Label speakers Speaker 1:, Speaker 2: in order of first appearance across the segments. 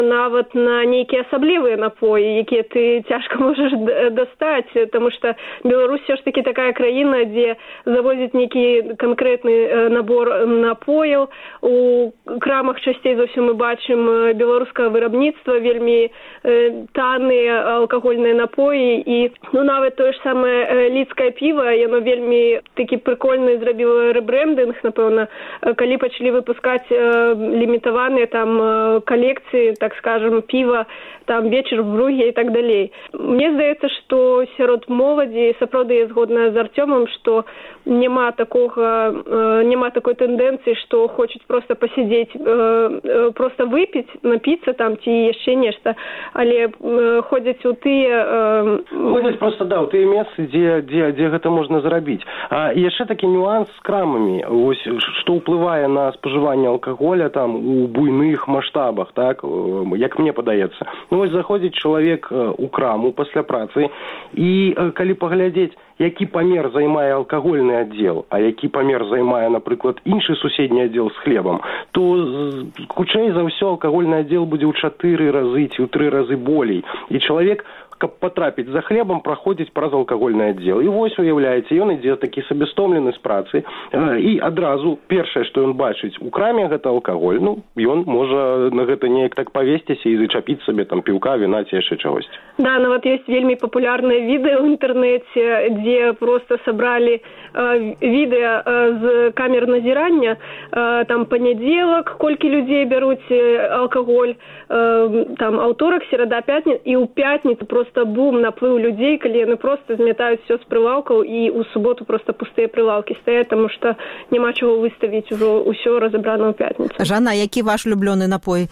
Speaker 1: нават на нейкія асаблівыя напоі, якія ты цяжка можаш дастаць, таму што Беларусь все ж таки такая краіна, дзе завозяць нейкі канкрэтны набор напояў. У крамах часцей за ўсё мы бачым беларускага вырабніцтва, вельмі танныя алкагольныя напоі, і нават тое ж самае лідскае піва, яно вельмі такі прикольны зрабіла рэбрэндынг, напэўна, калі пачалі выпускаць лімітаваныя там калекцыі, так скажем, піва, там вечар в Бруге і так далей. Мне здаецца, што сярод моладзі, сапраўды я згодная з Артёмам, што няма такой тэндэнцыі, што хочуць проста пасядзець, проста выпіць, напіцца там ці яшчэ нешта, але ходзяць у тыя...
Speaker 2: Ходзяць проста, да, у тыя месцы, дзе гэта можна зрабіць. А яшчэ такі нюанс з крамамі, ось, што ўплывае на спажыванне алкаголя там у буйных маштабах, так, як мне падаецца. Вось заходзіць чалавек у краму пасля працы, і калі паглядзець, які памер займае алкагольны аддзел, а які памер займае, напрыклад, іншы суседні аддзел з хлебам, то хутчэй за ўсё алкагольны аддзел будзе ў 4 разы ці ў 3 разы болей. І чалавек, каб патрапіць за хлебам, праходзіць праз алкагольны аддзел. І вось, уяўляеце, ён ідзе такі сабестомлены з працы, і адразу першае, што ён бачыць у краме, гэта алкаголь. Ён можа на гэта неяк так павесціся і зачапіць сабе там піўка, віна ці яшчэ чагось. Да, нават ёсць вельмі папулярныя відэа ў інтэрнэце, дзе проста сабралі відэа з камер назірання, там панядзелак, колькі людзей бяруць алкаголь, там аўторак, серада, пятніца, і ў пятніцу проста бум, наплыў людзей, калі яны проста змятаюць все з прылаўкаў, і ў суботу проста пустыя прылаўкі стаяць, таму што няма чаго выставіць, ужо ўсё разабрана ў пятніцу.
Speaker 3: Жанна, які ваш улюблёны напой?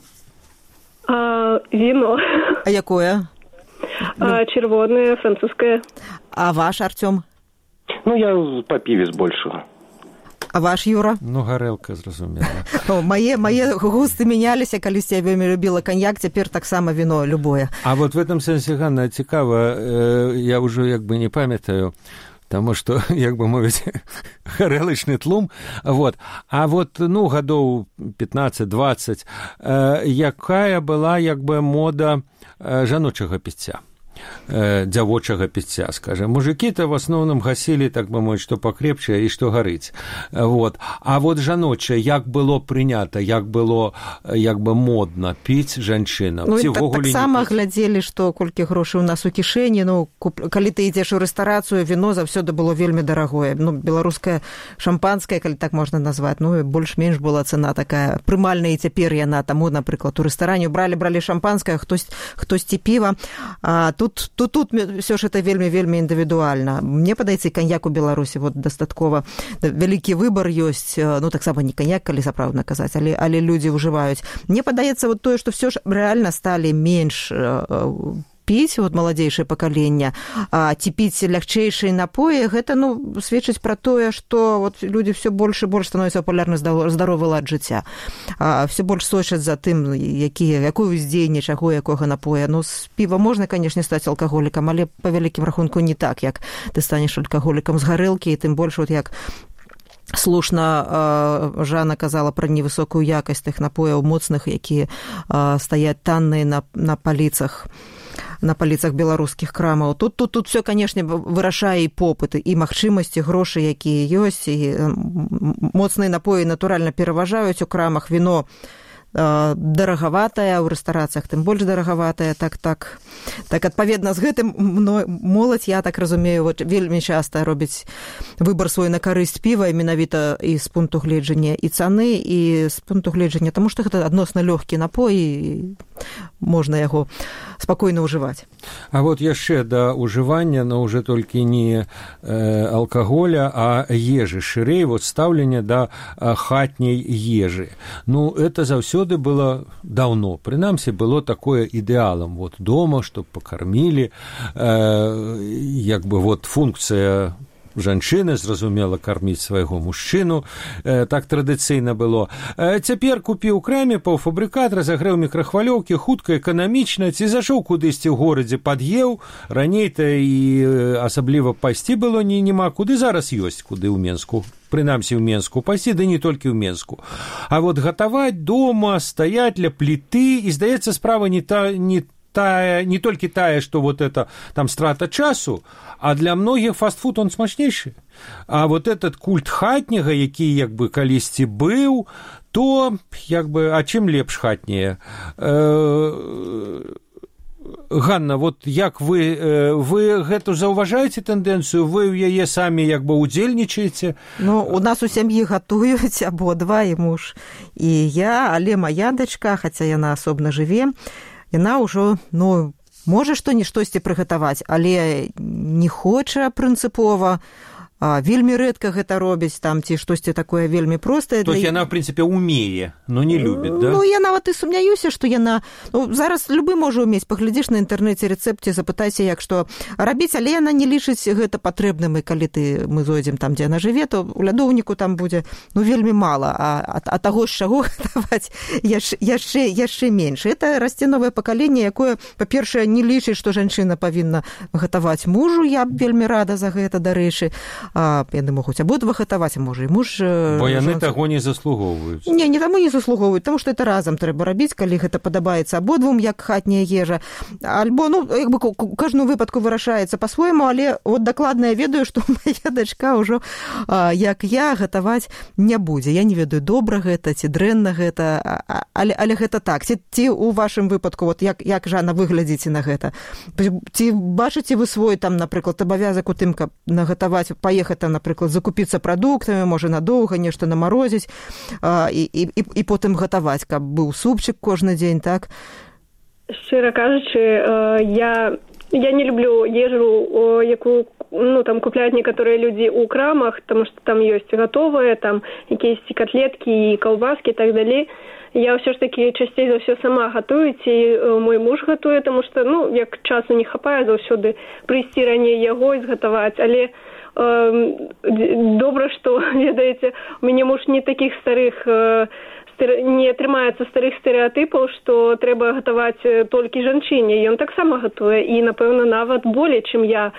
Speaker 1: Віно.
Speaker 3: А якое?
Speaker 1: Чырвонае, французскае.
Speaker 3: А ваш, Артём?
Speaker 2: Я па піве збольшага.
Speaker 3: А ваш, Юра?
Speaker 4: Гарэлка, зразумела.
Speaker 3: Мае густы мяняліся, калісьці я вельмі любіла каньяк, цяпер таксама віно любое.
Speaker 4: А вот в этом сэнсе, Ганна, цікава, я ўжо не памятаю, таму што, мовіць, гарэлачны тлум. А гадоў 15-20, якая была, мода жаночага піцця? Дзявочага піцця, скажем. Мужики-то в основном гасілі, так бы мовіць, што пакрепчае і што гарыць. А жаночае, як было прынята, як было модна піць жанчынам?
Speaker 3: Так сама глядзелі, што колькі грошай у нас у кішэні, калі ты ідзеш у рэстарацыю, віно заўсёды было вельмі дарагое. Беларускае шампанскае, калі так можна назваць, больш-менш была цана такая прымальная, і цяпер яна, таму, напрыклад, у рэстаране бралі шампанскае, хтосьці піва, а тут все ж это вельмі індывідуальна. Мне падаецца, каньяк у Беларусі дастаткова вялікі выбар ёсць, таксама не каньяк, калі сапраўдна казаць, але людзі ўжываюць. Мне падаецца тое, што все ж рэальна сталі менш піць, маладзейшае пакаленне, ці піць лягчэйшыя напоі, гэта сведчыць пра тое, што людзі все больш і больш становяцца папулярны здаровы лад жыцця. Все больш сочаць за тым, якое ўздзеянне чаго, якога напоя. З піва можна, канешне, стаць алкаголікам, але па вялікім рахунку не так, як ты станеш алкаголікам з гарэлкі, і тым больш, як слушна Жанна казала пра невысокую якасць тых напояў моцных, якія стаяць танныя на паліцах беларускіх крамаў. Тут все, канешне, вырашае і попыт, і магчымасці, грошы, якія ёсць, і моцныя напоі, натуральна, пераважаюць у крамах. Віно дарагаватая, у рэстарацыях тым больш дарагаватая, так адпаведна з гэтым моладзь, я так разумею, вельмі часта робіць выбар свой на карысць піва, менавіта і з пункту гледжання і цаны, і з пункту гледжання, таму што гэта адносна лёгкі напой, і можна яго спакойна ўжываць.
Speaker 4: А яшчэ да ўжывання, уже толькі не алкаголя, а ежы, шырэй, стаўленне да хатняй ежы. Это заўсёды было даўно. Прынамсі, было такое ідэалам. Дома, чтоб пакармілі, функцыя жанчына, зразумела, карміць свайго мужчыну, так традыцыйна было. Цяпер купіў у краме паўфабрыкат, разагрэў мікрахвалёўкі, хутка, эканамічна, ці зашоў кудысьці ў горадзе, пад'еў, раней-то і асабліва пайсці было няма куды, зараз ёсць куды ў Менску. Прынамсі ў Менску пайсці, да не толькі ў Менску. А вот гатаваць дома, стаяць ля пліты, і, здаецца, справа не толькі тая, што вот это там страта часу, а для многіх фастфуд он смачнейшы. А вот этот культ хатняга, які як бы калісьці быў, то як бы, а чым лепш хатняе? Ганна, вот як вы гэту заўважаеце тэндэнцыю, вы ў яе самі як бы удзельнічаеце?
Speaker 3: Ну, у нас у сям'і гатуюць абодва, і муж, і я, але моя дачка, хаця яна асобна жыве, яна ўжо, ну, можа штосьці прыгатаваць, але не хоча прынцыпова, вельмі рэдка гэта робіць, там, ці штосьці такое вельмі простае.
Speaker 4: То яна, в прынцыпе, умее, но не любіць, да?
Speaker 3: Ну, я нават і сумняюся, што яна... Ну, зараз любы можа умець, паглядзіш на інтэрнэце рэцэпце, запытайся, як што рабіць, але яна не лічыць гэта патрэбным, і калі мы зойдзем там, дзе яна жыве, то у лядоўніку там будзе, ну, вельмі мала, а таго, з чаго гатаваць яшчэ менш. Это расце новае пакаленне, якое, па-першае, не лічыць, што жанчына павінна гатаваць мужу, я б вельмі рада за гэта, дарэчы. Яны могуць абодва гатаваць, а можа і муж...
Speaker 4: Бо яны таго не заслугоўваюць.
Speaker 3: Не таму не заслугоўваюць, таму што это разам трэба рабіць, калі гэта падабаецца абодвум, як хатняя ежа. Альбо, ну, як бы кожную выпадку вырашаецца па-свойму, але вот дакладна я ведаю, што моя дачка ўжо, як я, гатаваць не будзе. Я не ведаю, добра гэта ці дрэнна гэта, але гэта так. Ці у вашым выпадку, вот як Жанна, выглядзіце на гэта? Ці бачыце вы свой, там, напрыклад, абавязак у тым, каб нагатаваць, поехать там, напрыклад, закупіцца прадуктамі, можа надоўга нешта намарозіць і потым гатаваць, каб быў супчык кожны дзень, так?
Speaker 1: Шчыра кажучы, я не люблю ежу, якую, ну, там купляюць некаторыя людзі ў крамах, таму што там ёсць гатовыя, там якіясьці катлеткі і каўбаскі і так далей. Я ўсё ж такі часцей за ўсё сама гатую, ці мой муж гатуе, таму што, ну, як часу не хапае заўсёды прыйсці раней яго і згатаваць, але добра, што, ведаеце, у мяне муж не такіх старых, не трымаецца старых стэрэатыпаў, што трэба гатаваць толькі жанчыне. Ён таксама гатуе, і, напэўна, нават болей, чым я.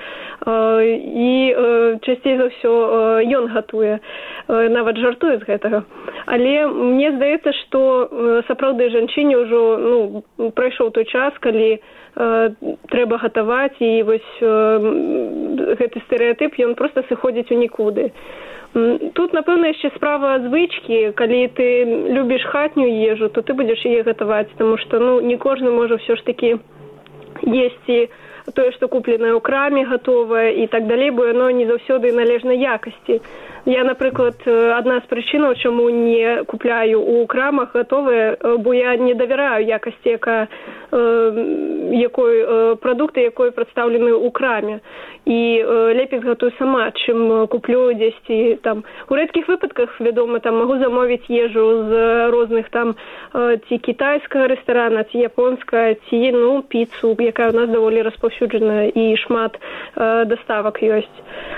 Speaker 1: І часцей за ўсё ён гатуе, нават жартуе з гэтага. Але мне здаецца, што сапраўды жанчыне ўжо, ну, прайшоў той час, калі трэба гатаваць, і вось гэты стэрэатып, ён проста сыходзіць у нікуды. Тут, напэўна, яшчэ справа звычкі. Калі ты любіш хатнюю ежу, то ты будзеш яе гатаваць, таму што, ну, не кожны можа ўсё ж такі есці тое, што купленае ў краме, гатовае і так далей, бо яно не заўсёды належнай якасці. Я, напрыклад, адна з прычынаў, чаму не купляю ў крамах гатовае, бо я не давяраю якасці, прадукты, якой прадстаўлены ў краме. І лепей згатую сама, чым куплю дзесьці там. У рэдкіх выпадках, вядома, там магу замовіць ежу з розных там ці кітайскага рэстарана, ці японская, ці, ну, піцу, якая у нас даволі распаўсюджаная, і шмат даставак ёсць.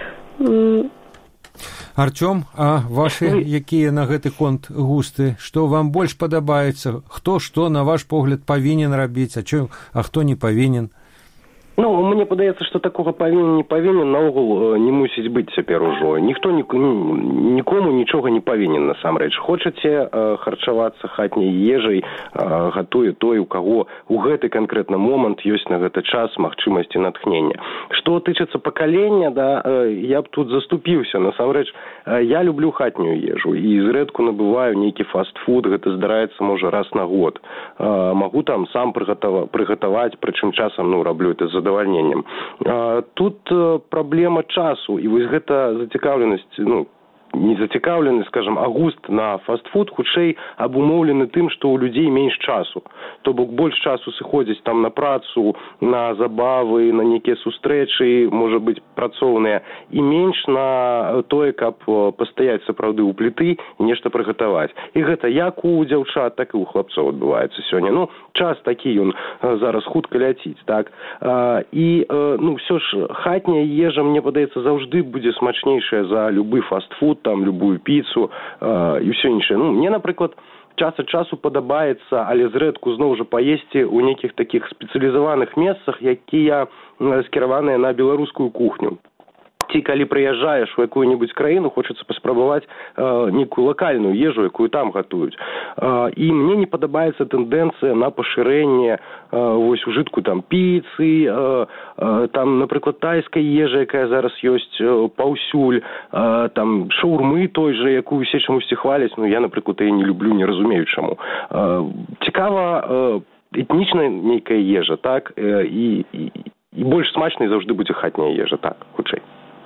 Speaker 4: Артём, а вашы якія на гэты конт густы? Што вам больш падабаецца? Хто што, на ваш погляд, павінен рабіць, а хто не павінен?
Speaker 2: Ну, мне падаецца, што такога павінен, не павінен, наогул не мусіць быць цяпер ужо. Ніхто нікому нічога не павінен, насамрэч. Хочаце харчавацца хатняй ежай, гатуе той, у каго у гэты канкрэтны момант ёсць на гэты час магчымасці натхнення. Што тычыцца пакалення, да, я б тут заступіўся. Насамрэч, я люблю хатнюю ежу і зрэдку набываю нейкі фастфуд, гэта здараецца, можа, раз на год. Магу там сам прыгатаваць, прычым часам, ну, раблю это з задавальненнем. Тут праблема часу, і вось гэта зацікаўленасць, ну, не зацікаўлены, скажем, агуст на фастфуд хутчэй абумоўлены тым, што ў людзей менш часу. То бок больш часу сыходзіць там на працу, на забавы, на нейкія сустрэчы, можа быць, працоўныя, і менш на тое, каб пастаяць сапраўды ў пліты і нешта прыгатаваць. І гэта як у дзяўчат, так і ў хлапцоў адбываецца сёння. Ну, час такі, ён зараз хутка ляціць, так? І, ну, ўсё ж, хатняя ежа, мне падаецца, заўжды будзе смачнейшая за любы фастфуд, там, любую піцу і ўсё іншае. Ну, мне, напрыклад, час ад часу падабаецца, але зрэдку зноў жа паесці ў нейкіх такіх спецыялізаваных месцах, якія скіраваныя на беларускую кухню. Ці калі прыязджаеш у якую-небудзь краіну, хочацца паспрабаваць нейкую лакальную ежу, якую там гатуюць. І мне не падабаецца тэндэнцыя на пашырэнне вось ужытку там піцы, там, напрыклад, тайскай ежы, якая зараз ёсць паўсюль, там шаурмы той жа, якую усе чамусьці хваляць, ну я, напрыклад, яе не люблю, не разумею чаму. Цікава этнічная нейкая ежа, так, і больш смачнай заўжды будзе хатняя ежа, так, хутчэй.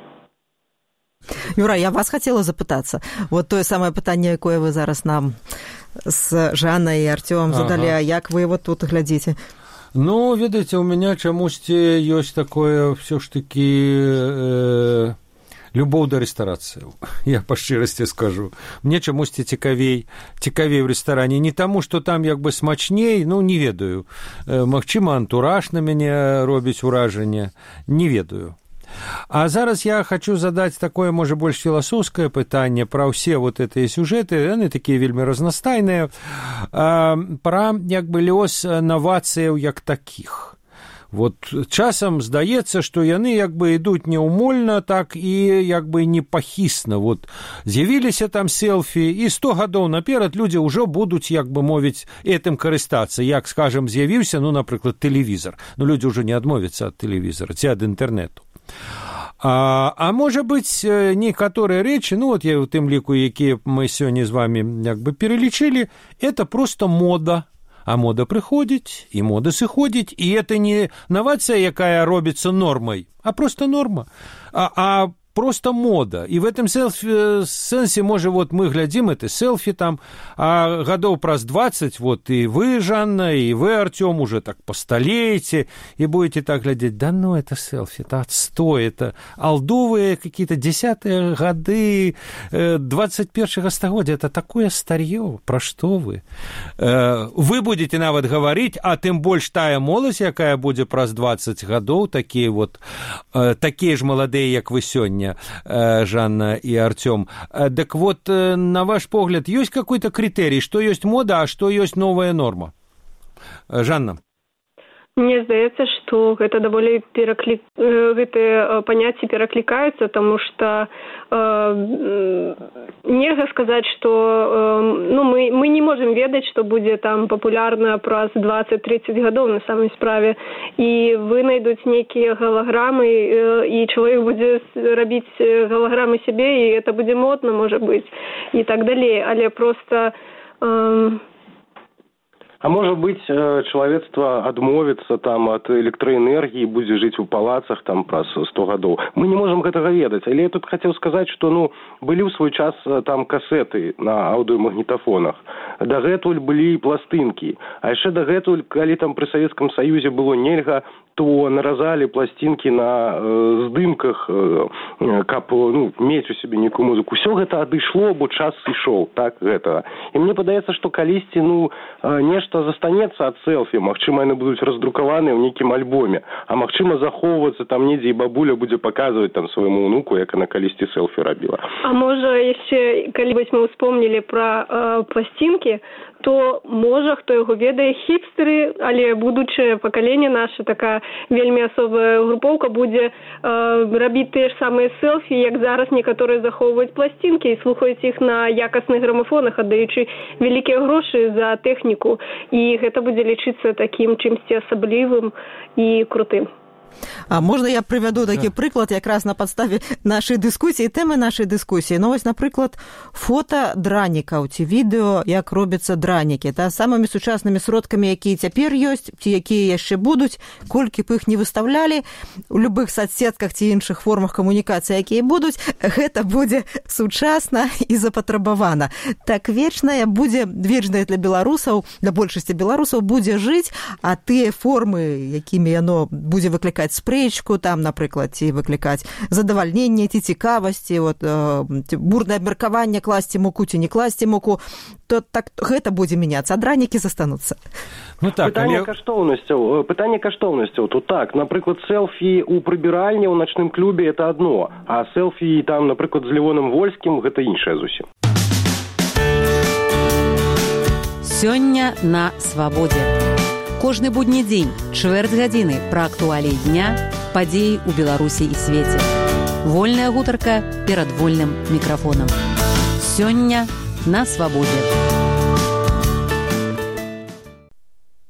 Speaker 3: Юра, я вас хотела запытацца. Вот тое самае пытанне, якое вы зараз нам з Жаннай і Артёмам задалі, а як вы вот тут глядзіце?
Speaker 4: Ну, ведаеце, у меня чамусьці ёсць такое ўсё ж такі любоў да рэстарацыяў. Я па шчырасці скажу. Мне чамусьці цікавей у рэстаране. Не таму, што там як бы смачней, ну, не ведаю. Магчыма, антураж на мяне робіць уражанне. Не ведаю. А зараз я хочу задаць такое, можа, больш філасофскае пытанне пра ўсе вот гэтыя сюжэты, яны такія вельмі разнастайныя, пра, як бы, лёс навацыяў як такіх. Вот часам здаецца, што яны як бы ідуць няўмольна, так і як бы непахісна. Вот з'явіліся там селфі, і 100 гадоў наперад людзі ўжо будуць, як бы мовіць, гэтым карыстацца. Як, скажам, з'явіўся, ну, напрыклад, тэлевізор. Ну, людзі ўжо не адмовяцца ад тэлевізора ці ад інтэрнэту. А можа быць, некаторыя рэчы, ну, вот я ў тым ліку, якія мы сёння з вами як бы пералічылі, это просто мода. А мода прыходзіць, і мода сыходзіць, і это не навацыя, якая робіцца нормай, а просто норма. А просто мода. И в этом сенсе, может, вот мы глядим это селфи там, а годов праз 20, вот и вы, Жанна, и вы, Артём, уже так постолеете, и будете так глядеть, да ну, это селфи, это отстой, это алдовые какие-то 10-е годы 21-го стагоддзя, это такое старье, про что вы? Вы будете нават говорить, а тем больше тая молодь, якая будет праз 20 годов, такие вот, такие же молодые, як вы сегодня, Жанна и Артём. Так вот, на ваш погляд, есть какой-то критерий, что есть мода, а что есть новая норма? Жанна.
Speaker 1: Мне здаецца, што гэта даволі гэтыя паняцці пераклікаюцца, таму што нельга сказаць, што ну, мы не можам ведаць, што будзе там папулярна праз 20-30 гадоў на самай справе. І вы найдуць нейкія галаграмы, і чалавек будзе рабіць галаграмы сябе, і это будзе модна, можа быць, і так далей. Але проста...
Speaker 2: А может быть, человечество адмовіцца там от электроэнергии, будзе жыць у палацах там праз 100 гадоў. Мы не можем гэтага ведаць. Але я тут хотел сказать, что ну, былі ў свой час там касеты на аўдыомагнітафонах. Дагэтуль былі пластынкі. А яшчэ дагэтуль, калі там пры Савецкам Саюзе было нельга, то наразалі пластинки на здымках, каб ну, мець у себе нейкую музыку. Усё гэта адышло, бо час сышоў, так, гэтага. І мне падаецца, што калісьці, ну, нешта застанецца ад селфі, магчыма, яны будуць раздрукаваныя ў нейкім альбоме, а магчыма, захоўвацца там недзе, і бабуля будзе паказваць там свайму ўнуку, як она калісьці селфі рабіла.
Speaker 1: А можа, яшчэ, калі вось мы ўспомнілі пра пластинкі, то, можа, хто яго ведае, хіпстары, але будучае пакаленне наша, такая вельмі асобая групоўка будзе рабіць тыя ж самыя селфі, як зараз некаторыя захоўваюць пластинкі і слухаюць іх на якасных грамафонах, аддаючы вялікія грошы за тэхніку. І гэта будзе лічыцца такім чымсьці асаблівым і крутым.
Speaker 3: А можна я прывяду такі прыклад якраз на падставе нашай дыскусіі, тэмы нашай дыскусіі. Ну, вось, напрыклад, фота дранікаў ці відэо, як робяцца дранікі. Самымі сучаснымі сродкамі, якія цяпер ёсць, ці якія яшчэ будуць, колькі б іх не выставлялі, у любых соцсетках ці іншых формах камунікацыі, якія будуць, гэта будзе сучасна і запатрабавана. Так вечная для беларусаў, для большасці беларусаў будзе жыць, а тыя формы, якімі яно будзе выклікаць спрэчку, там, напрыклад, ці выклікаць задавальненне, ці цікавасці, бурнае абмеркаванне, класці муку ці не класці муку, то так гэта будзе мяняцца, а дранікі застануцца.
Speaker 2: Ну, так, пытанне каштоўнасцяў. Тут так, напрыклад, селфі ў прыбіральні ў начным клубе это адно, а селфі там, напрыклад, з Левоном Вольскім гэта іншае зусім.
Speaker 5: Сёння на свабодзе. Кожны будні дзень, чвэрць гадзіны пра актуаліі дня, падзеі ў Беларусі і свеце. Вольная гутарка перад вольным мікрафонам. Сёння на свабодзе.